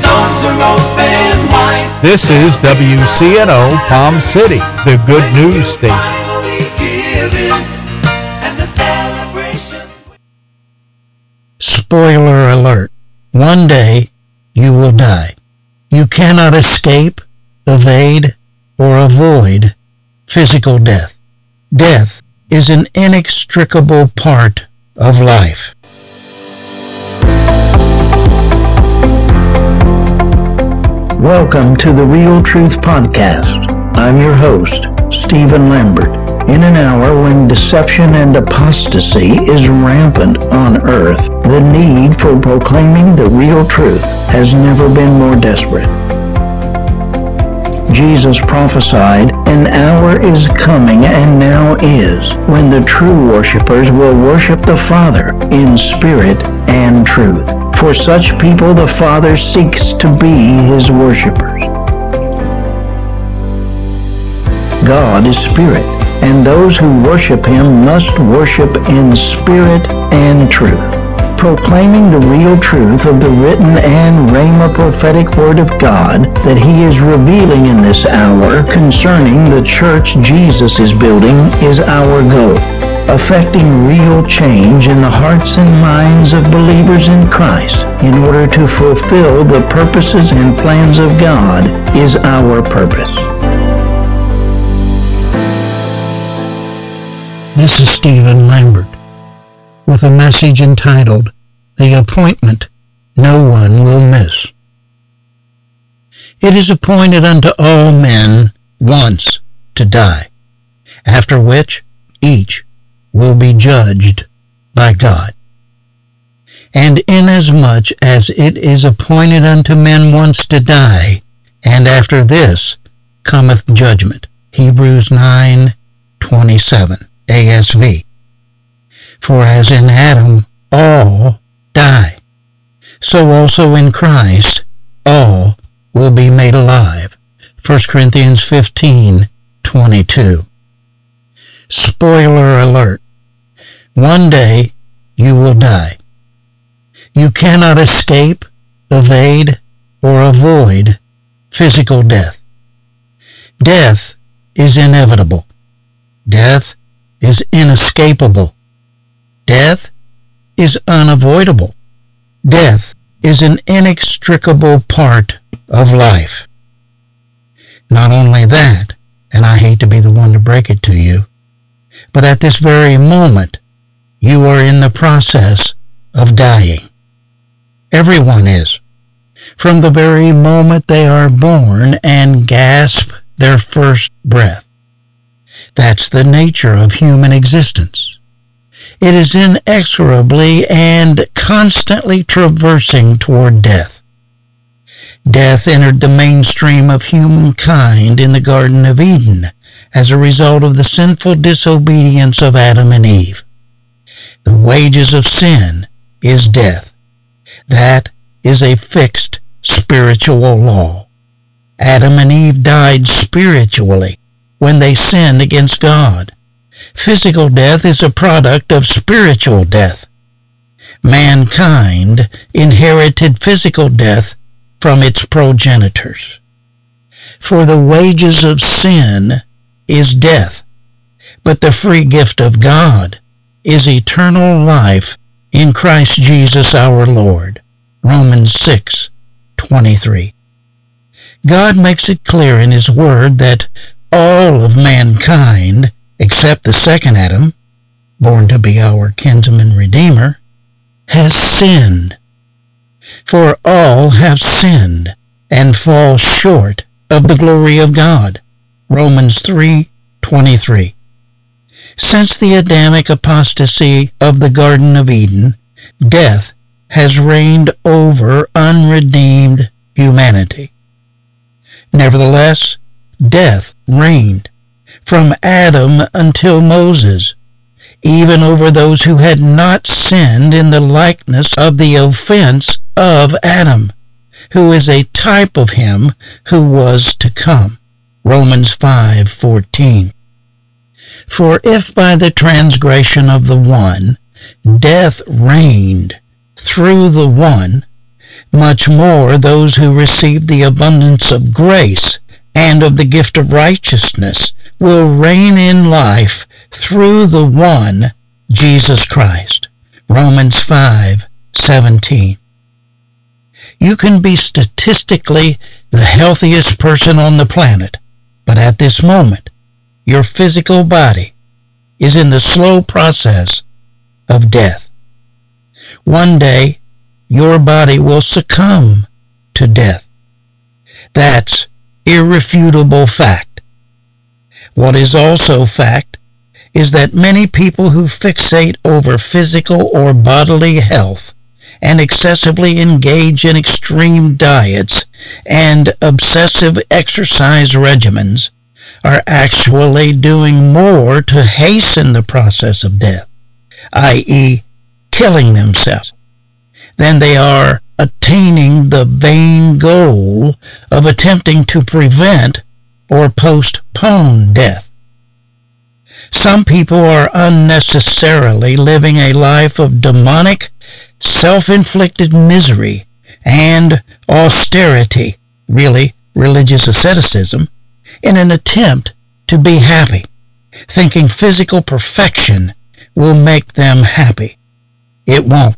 arms are open wide. This is WCNO Palm City, the good news station. Spoiler alert. One day you will die. You cannot escape, evade, or avoid physical death. Death is an inextricable part of life. Welcome to the Real Truth Podcast. I'm your host, Stephen Lambert. In an hour when deception and apostasy is rampant on earth, the need for proclaiming the real truth has never been more desperate. Jesus prophesied, "An hour is coming and now is, when the true worshipers will worship the Father in spirit and truth. For such people the Father seeks to be his worshipers." God is spirit, and those who worship him must worship in spirit and truth. Proclaiming the real truth of the written and Rhema prophetic word of God that he is revealing in this hour concerning the church Jesus is building is our goal. Affecting real change in the hearts and minds of believers in Christ in order to fulfill the purposes and plans of God is our purpose. This is Stephen Lambert with a message entitled, "The Appointment No One Will Miss." It is appointed unto all men once to die, after which each will be judged by God. And inasmuch as it is appointed unto men once to die, and after this cometh judgment. Hebrews 9:27, ASV. For as in Adam all die, so also in Christ all will be made alive. 1 Corinthians 15:22. Spoiler alert. One day you will die. You cannot escape, evade, or avoid physical death. Death is inevitable. Death is inescapable. Death is unavoidable. Death is an inextricable part of life. Not only that, and I hate to be the one to break it to you, but at this very moment, you are in the process of dying. Everyone is. From the very moment they are born and gasp their first breath. That's the nature of human existence. It is inexorably and constantly traversing toward death. Death entered the mainstream of humankind in the Garden of Eden as a result of the sinful disobedience of Adam and Eve. The wages of sin is death. That is a fixed spiritual law. Adam and Eve died spiritually when they sinned against God. Physical death is a product of spiritual death. Mankind inherited physical death from its progenitors. For the wages of sin is death, but the free gift of God is eternal life in Christ Jesus our Lord. Romans 6:23. God makes it clear in his word that all of mankind, except the second Adam, born to be our kinsman redeemer, has sinned. For all have sinned and fall short of the glory of God. Romans 3:23. Since the Adamic apostasy of the Garden of Eden, death has reigned over unredeemed humanity. Nevertheless, death reigned from Adam until Moses, even over those who had not sinned in the likeness of the offense of Adam, who is a type of him who was to come. Romans 5:14. For if by the transgression of the one death reigned through the one, much more those who receive the abundance of grace and of the gift of righteousness will reign in life through the one, Jesus Christ. Romans 5:17. You can be statistically the healthiest person on the planet, but at this moment, your physical body is in the slow process of death. One day, your body will succumb to death. That's irrefutable fact. What is also fact is that many people who fixate over physical or bodily health and excessively engage in extreme diets and obsessive exercise regimens are actually doing more to hasten the process of death, i.e., killing themselves, than they are attaining the vain goal of attempting to prevent or postpone death. Some people are unnecessarily living a life of demonic, self-inflicted misery and austerity, really religious asceticism, in an attempt to be happy, thinking physical perfection will make them happy. It won't.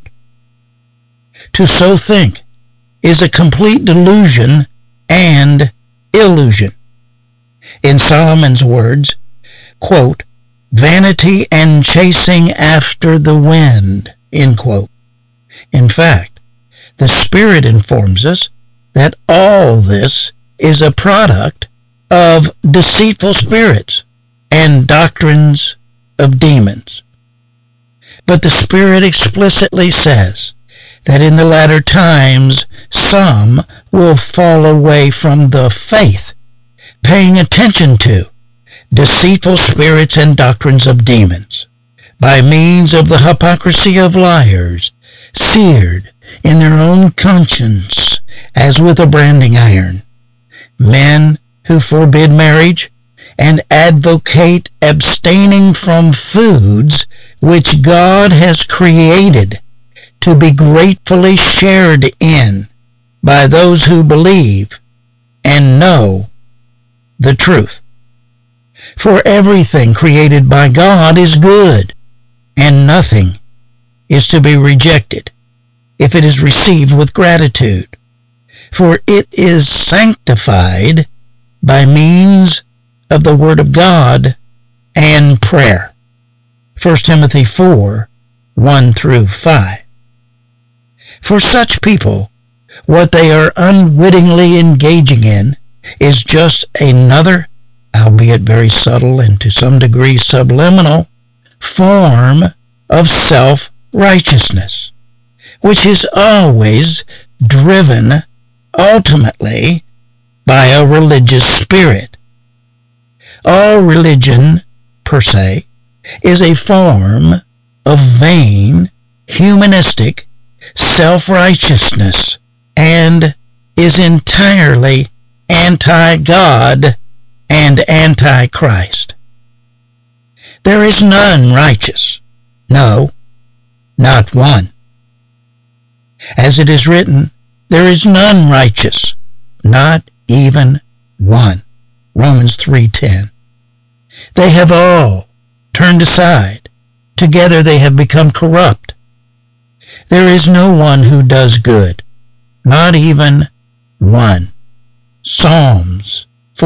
To so think is a complete delusion and illusion. In Solomon's words, quote, vanity and chasing after the wind, end quote. In fact, the Spirit informs us that all this is a product of deceitful spirits and doctrines of demons. But the Spirit explicitly says that in the latter times some will fall away from the faith, paying attention to deceitful spirits and doctrines of demons, by means of the hypocrisy of liars, seared in their own conscience as with a branding iron, men who forbid marriage and advocate abstaining from foods which God has created to be gratefully shared in by those who believe and know the truth. For everything created by God is good, and nothing is to be rejected if it is received with gratitude, for it is sanctified by means of the Word of God and prayer. 1 Timothy 4:1-5. For such people, what they are unwittingly engaging in is just another, albeit very subtle and to some degree subliminal, form of self-righteousness, which is always driven ultimately by a religious spirit. All religion, per se, is a form of vain, humanistic self-righteousness and is entirely anti-God and anti-Christ. There is none righteous. No, not one. As it is written, there is none righteous, not even one. Romans 3:10. They have all turned aside. Together they have become corrupt. There is no one who does good, not even one. Psalms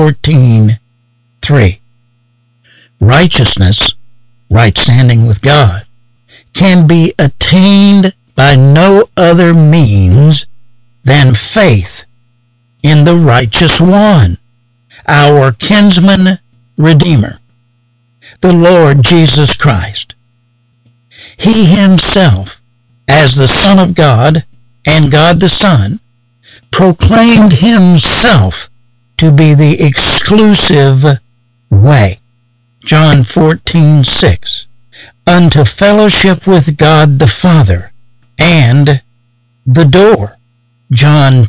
14:3. Righteousness, right standing with God, can be attained by no other means than faith in the righteous one, our kinsman redeemer, the Lord Jesus Christ. He himself, as the Son of God and God the Son, proclaimed himself to be the exclusive way. John 14:6, unto fellowship with God the Father, and the door, John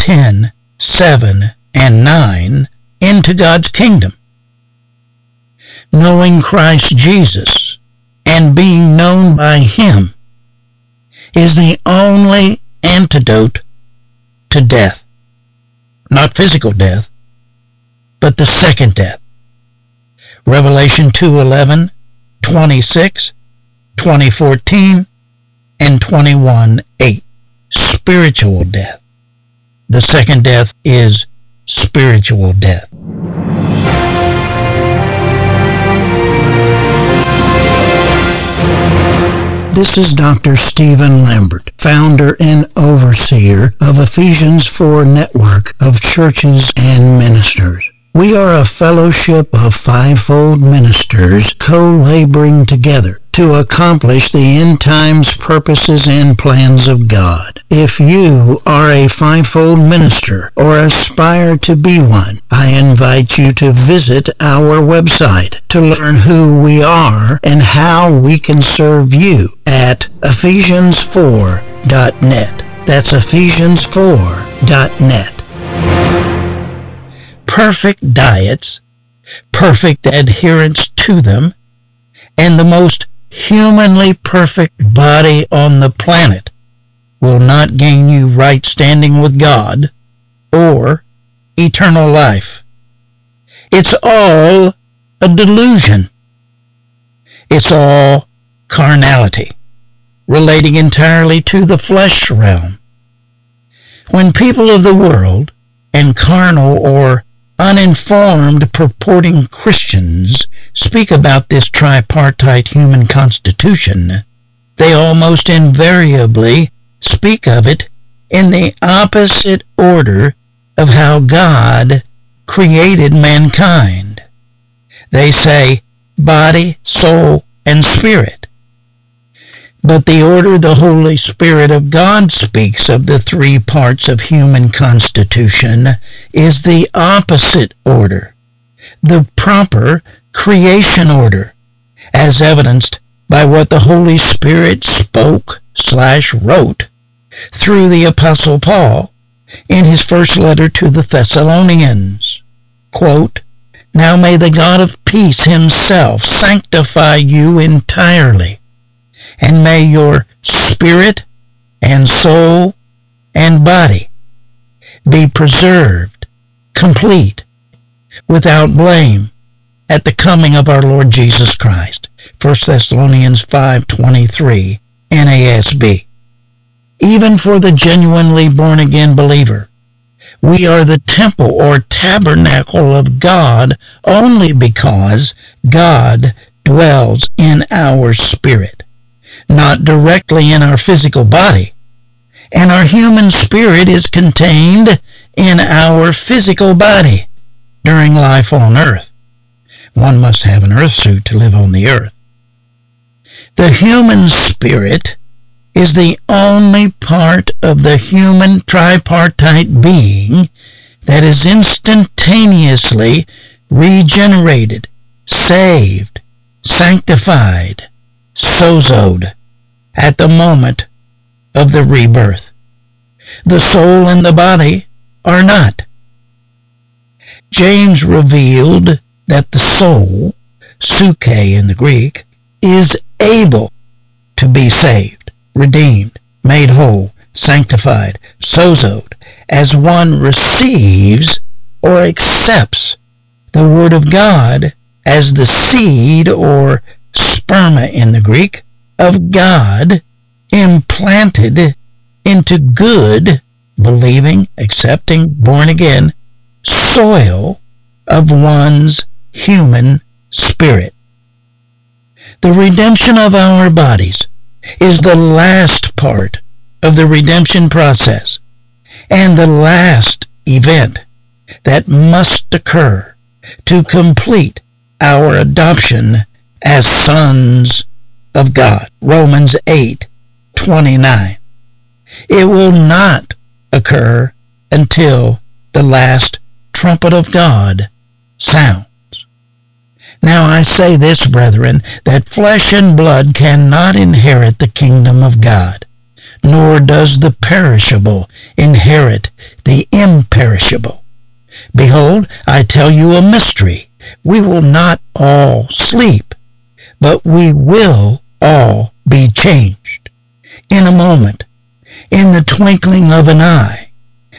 10:7-9, into God's kingdom. Knowing Christ Jesus and being known by him is the only antidote to death. Not physical death, but the second death. Revelation 2:11, 26, 20:14, and 21:8. Spiritual death. The second death is spiritual death. This is Dr. Stephen Lambert, founder and overseer of Ephesians 4 Network of Churches and Ministers. We are a fellowship of fivefold ministers co-laboring together to accomplish the end times purposes and plans of God. If you are a fivefold minister or aspire to be one, I invite you to visit our website to learn who we are and how we can serve you at Ephesians4.net. That's Ephesians4.net. Perfect diets, perfect adherence to them, and the most humanly perfect body on the planet will not gain you right standing with God or eternal life. It's all a delusion. It's all carnality, relating entirely to the flesh realm. When people of the world and carnal or uninformed purporting Christians speak about this tripartite human constitution, they almost invariably speak of it in the opposite order of how God created mankind. They say body, soul, and spirit. But the order the Holy Spirit of God speaks of the three parts of human constitution is the opposite order, the proper creation order, as evidenced by what the Holy Spirit spoke/wrote through the Apostle Paul in his first letter to the Thessalonians. Quote, "Now may the God of peace himself sanctify you entirely, and may your spirit and soul and body be preserved, complete, without blame, at the coming of our Lord Jesus Christ." 1 Thessalonians 5:23, NASB. Even for the genuinely born-again believer, we are the temple or tabernacle of God only because God dwells in our spirit, not directly in our physical body, and our human spirit is contained in our physical body during life on earth. One must have an earth suit to live on the earth. The human spirit is the only part of the human tripartite being that is instantaneously regenerated, saved, sanctified, sozoed at the moment of the rebirth. The soul and the body are not. James revealed that the soul, suke in the Greek, is able to be saved, redeemed, made whole, sanctified, sozoed, as one receives or accepts the Word of God as the seed, or sperma in the Greek, of God implanted into good, believing, accepting, born again soil of one's human spirit. The redemption of our bodies is the last part of the redemption process and the last event that must occur to complete our adoption as sons of God. Romans 8:29. It will not occur until the last trumpet of God sounds. Now I say this, brethren, that flesh and blood cannot inherit the kingdom of God, nor does the perishable inherit the imperishable. Behold, I tell you a mystery. We will not all sleep, but we will all be changed. In a moment, in the twinkling of an eye,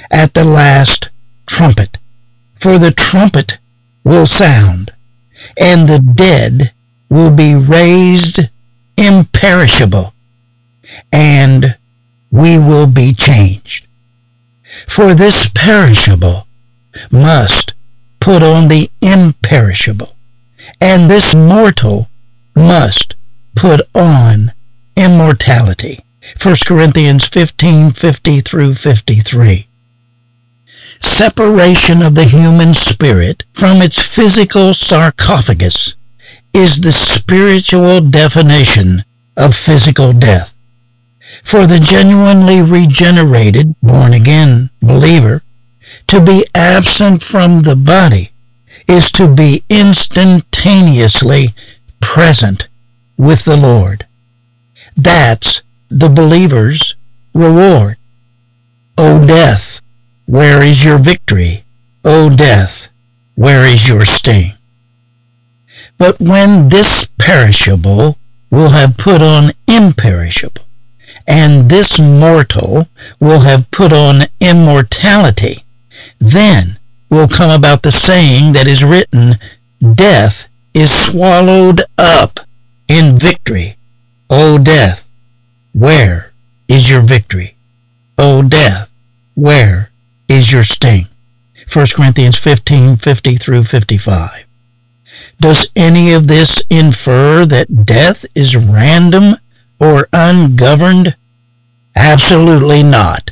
at the last trumpet. For the trumpet will sound, and the dead will be raised imperishable, and we will be changed. For this perishable must put on the imperishable, and this mortal must put on immortality. 1 Corinthians 15:50 through 53. Separation of the human spirit from its physical sarcophagus is the spiritual definition of physical death. For the genuinely regenerated, born-again believer, to be absent from the body is to be instantaneously present with the Lord. That's the believer's reward. O death, where is your victory? O death, where is your sting? But when this perishable will have put on imperishable, and this mortal will have put on immortality, then will come about the saying that is written, death is swallowed up in victory. O death, where is your victory? O death, where is your sting? 1 Corinthians 15:50 through 55. Does any of this infer that death is random or ungoverned? Absolutely not.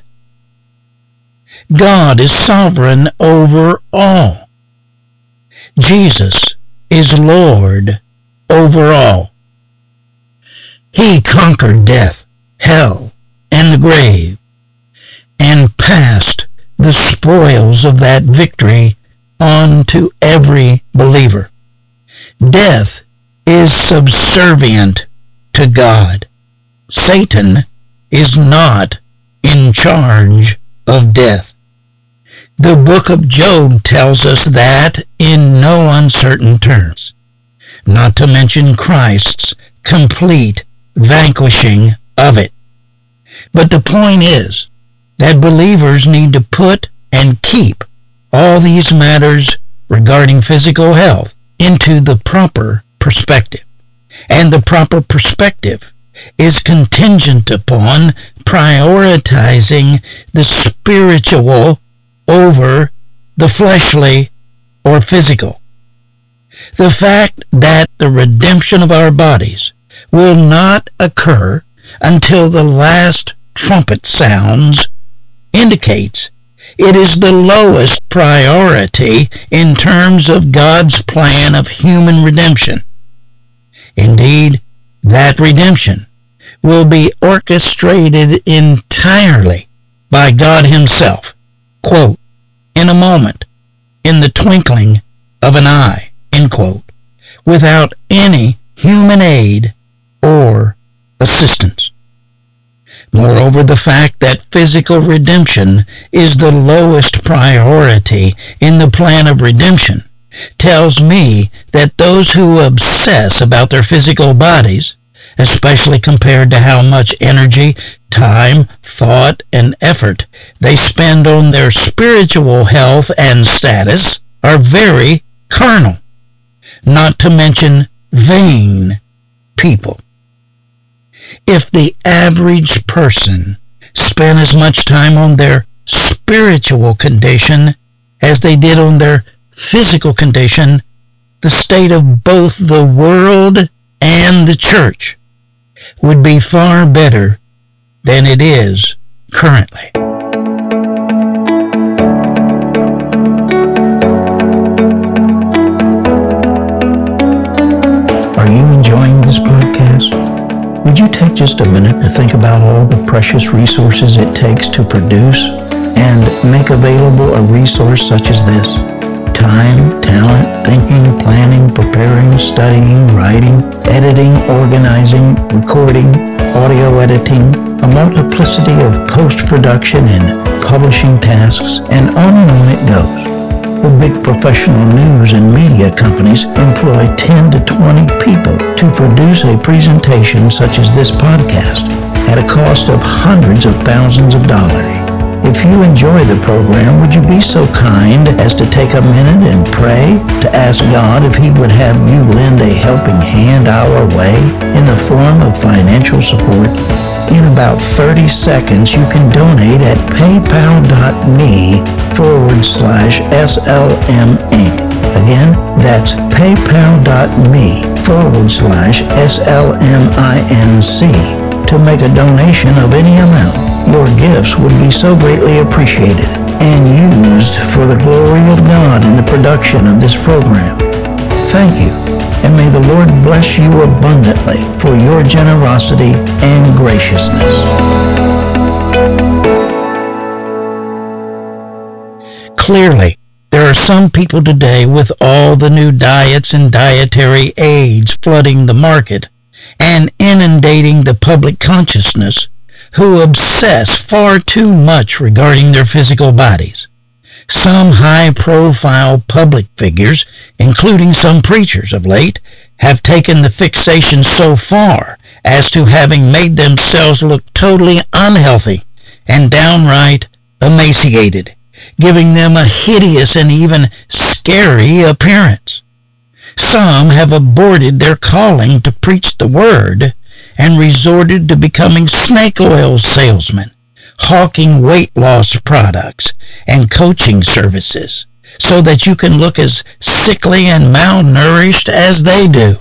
God is sovereign over all. Jesus is Lord over all. He conquered death, hell, and the grave, and passed the spoils of that victory on to every believer. Death is subservient to God. Satan is not in charge of death. The book of Job tells us that in no uncertain terms, not to mention Christ's complete vanquishing of it. But the point is that believers need to put and keep all these matters regarding physical health into the proper perspective. And the proper perspective is contingent upon prioritizing the spiritual over the fleshly or physical. The fact that the redemption of our bodies will not occur until the last trumpet sounds indicates it is the lowest priority in terms of God's plan of human redemption. Indeed, that redemption will be orchestrated entirely by God Himself. Quote, in a moment, in the twinkling of an eye, end quote, without any human aid or assistance. Moreover, the fact that physical redemption is the lowest priority in the plan of redemption tells me that those who obsess about their physical bodies, especially compared to how much energy, time, thought, and effort they spend on their spiritual health and status, are very carnal, not to mention vain people. If the average person spent as much time on their spiritual condition as they did on their physical condition, the state of both the world and the church would be far better than it is currently. Are you enjoying this podcast? Would you take just a minute to think about all the precious resources it takes to produce and make available a resource such as this? Time, talent, thinking, planning, preparing, studying, writing, editing, organizing, recording, audio editing, a multiplicity of post-production and publishing tasks, and on it goes. The big professional news and media companies employ 10 to 20 people to produce a presentation such as this podcast at a cost of hundreds of thousands of dollars. If you enjoy the program, would you be so kind as to take a minute and pray to ask God if He would have you lend a helping hand our way in the form of financial support? In about 30 seconds, you can donate at paypal.me/SLM Inc. Again, that's paypal.me/SLMINC to make a donation of any amount. Your gifts would be so greatly appreciated and used for the glory of God in the production of this program. Thank you, and may the Lord bless you abundantly for your generosity and graciousness. Clearly, there are some people today with all the new diets and dietary aids flooding the market and inundating the public consciousness who obsess far too much regarding their physical bodies. Some high-profile public figures, including some preachers of late, have taken the fixation so far as to having made themselves look totally unhealthy and downright emaciated, giving them a hideous and even scary appearance. Some have aborted their calling to preach the word and resorted to becoming snake oil salesmen, hawking weight loss products and coaching services so that you can look as sickly and malnourished as they do.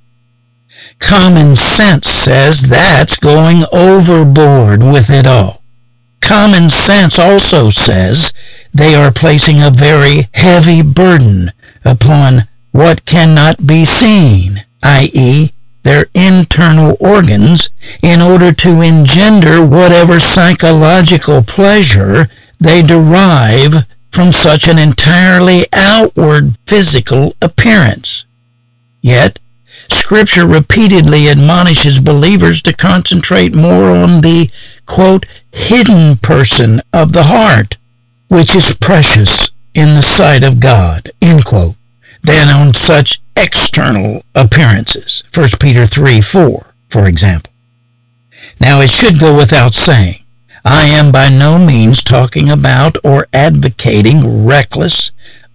Common sense says that's going overboard with it all. Common sense also says they are placing a very heavy burden upon what cannot be seen, i.e., their internal organs, in order to engender whatever psychological pleasure they derive from such an entirely outward physical appearance. Yet, Scripture repeatedly admonishes believers to concentrate more on the, quote, hidden person of the heart, which is precious in the sight of God, end quote, than on such external appearances. 1 Peter 3:4, for example. Now, it should go without saying, I am by no means talking about or advocating reckless,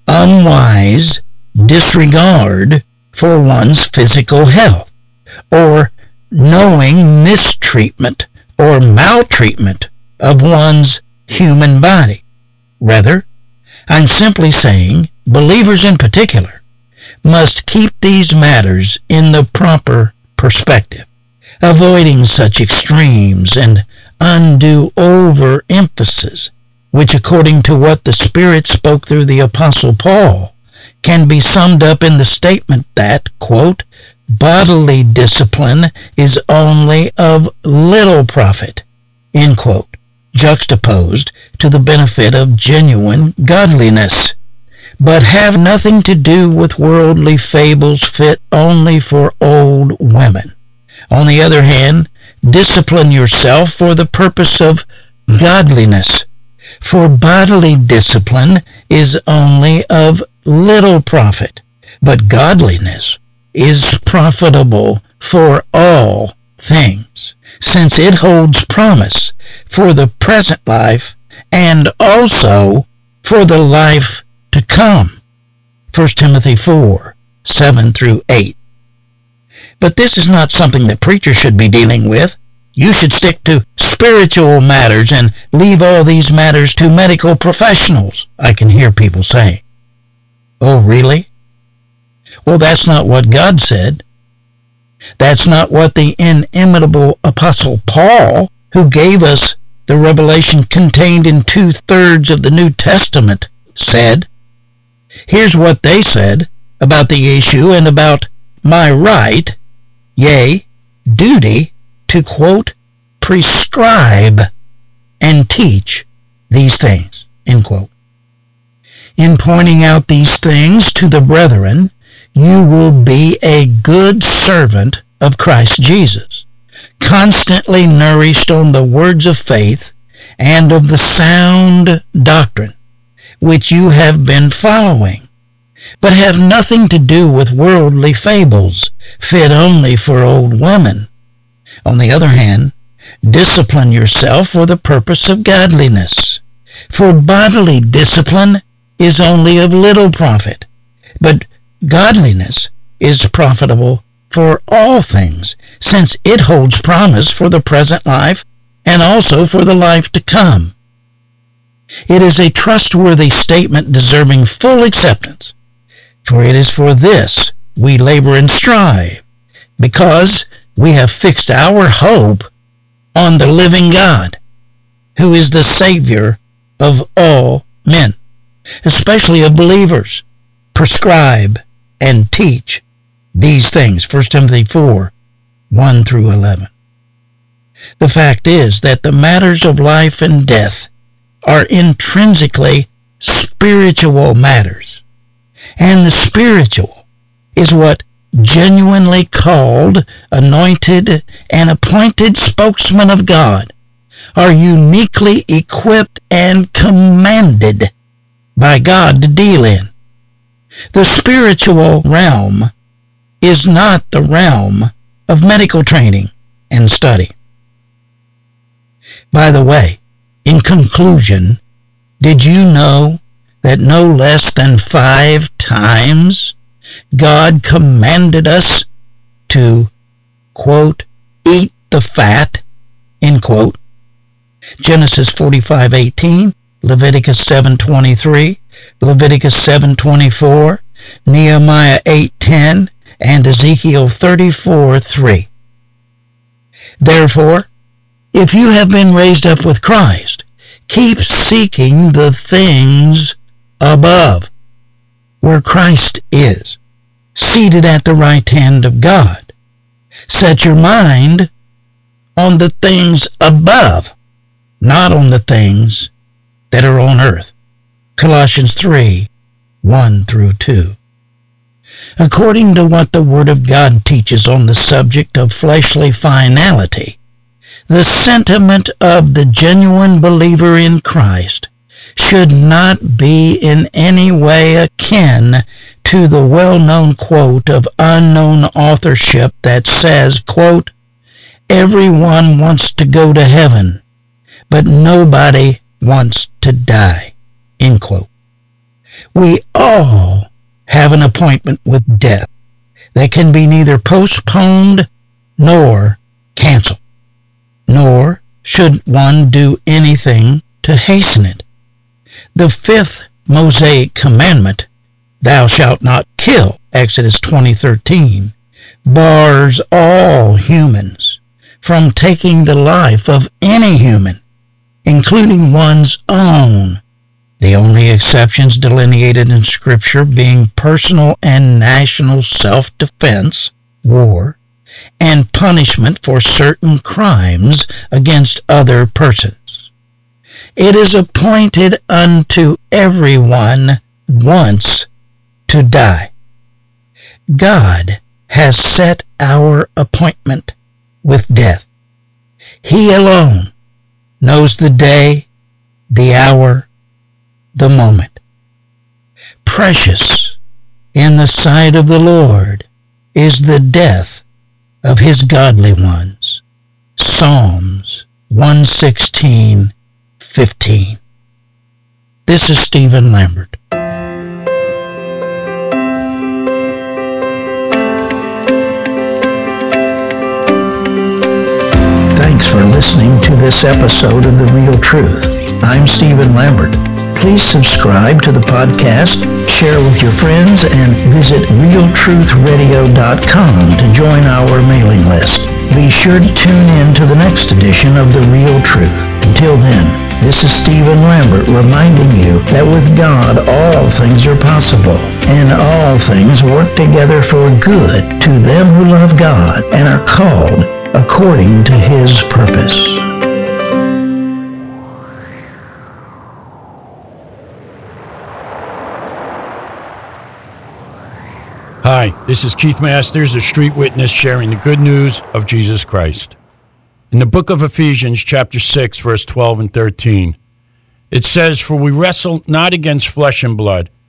unwise disregard for one's physical health, or knowing mistreatment or maltreatment of one's human body. Rather, I'm simply saying believers in particular must keep these matters in the proper perspective, avoiding such extremes and undue overemphasis, which, according to what the Spirit spoke through the Apostle Paul, can be summed up in the statement that, quote, bodily discipline is only of little profit, end quote, juxtaposed to the benefit of genuine godliness, but have nothing to do with worldly fables fit only for old women. On the other hand, discipline yourself for the purpose of godliness, for bodily discipline is only of little profit, but godliness is profitable for all things, since it holds promise for the present life and also for the life to come. 1 Timothy 4:7-8. But this is not something that preachers should be dealing with. You should stick to spiritual matters and leave all these matters to medical professionals, I can hear people say. Oh, really? Well, that's not what God said. That's not what the inimitable Apostle Paul, who gave us the revelation contained in 2/3 of the New Testament, said. Here's what they said about the issue and about my right, yea, duty, to, quote, prescribe and teach these things, end quote. In pointing out these things to the brethren, you will be a good servant of Christ Jesus, constantly nourished on the words of faith and of the sound doctrine which you have been following, but have nothing to do with worldly fables fit only for old women. On the other hand, discipline yourself for the purpose of godliness, For bodily discipline is only of little profit, but godliness is profitable for all things, since it holds promise for the present life and also for the life to come. It is a trustworthy statement deserving full acceptance, for it is for this we labor and strive, because we have fixed our hope on the living God, who is the Savior of all men, especially of believers. Prescribe and teach these things. 1 Timothy 4, 1 through 11. The fact is that the matters of life and death are intrinsically spiritual matters, and the spiritual is what genuinely called, anointed, and appointed spokesmen of God are uniquely equipped and commanded by God to deal in. The spiritual realm is not the realm of medical training and study. By the way, in conclusion, did you know that no less than 5 times God commanded us to, quote, eat the fat, end quote? Genesis 45:18, Leviticus 7:23, Leviticus 7:24, Nehemiah 8:10, and Ezekiel 34:3. Therefore, if you have been raised up with Christ, keep seeking the things above, where Christ is, seated at the right hand of God. Set your mind on the things above, not on the things that are on earth. Colossians 3, 1 through 2. According to what the Word of God teaches on the subject of fleshly finality, the sentiment of the genuine believer in Christ should not be in any way akin to the well-known quote of unknown authorship that says, quote, everyone wants to go to heaven, but nobody wants to die, end quote. We all have an appointment with death that can be neither postponed nor canceled, nor should one do anything to hasten it. The 5th Mosaic commandment, thou shalt not kill, Exodus 20:13, bars all humans from taking the life of any human, including one's own, the only exceptions delineated in Scripture being personal and national self-defense, war, and punishment for certain crimes against other persons. It is appointed unto everyone once to die. God has set our appointment with death. He alone knows the day, the hour, the moment. Precious in the sight of the Lord is the death of his godly ones. Psalms 116:15. This is Stephen Lambert. Thanks for listening to this episode of The Real Truth. I'm Stephen Lambert. Please subscribe to the podcast, share with your friends, and visit realtruthradio.com to join our mailing list. Be sure to tune in to the next edition of The Real Truth. Until then, this is Stephen Lambert reminding you that with God all things are possible, and all things work together for good to them who love God and are called according to his purpose. Hi, this is Keith Masters, a street witness sharing the good news of Jesus Christ. In the book of Ephesians, chapter 6, verse 12 and 13, it says, for we wrestle not against flesh and blood,